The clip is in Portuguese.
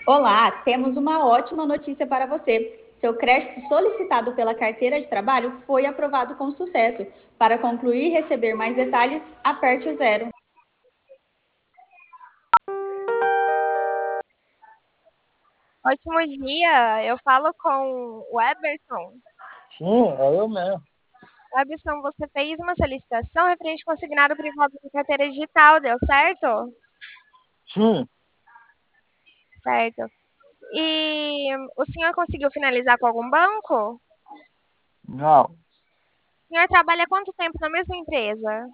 Olá, temos uma ótima notícia para você. Seu crédito solicitado pela carteira de trabalho foi aprovado com sucesso. Para concluir e receber mais detalhes, aperte o zero. Ótimo dia, eu falo com o Eberson. Sim, é eu mesmo. Eberson, você fez uma solicitação referente ao consignado privado de carteira digital, deu certo? Sim, Certo. E o senhor conseguiu finalizar com algum banco? não. O senhor trabalha há quanto tempo na mesma empresa?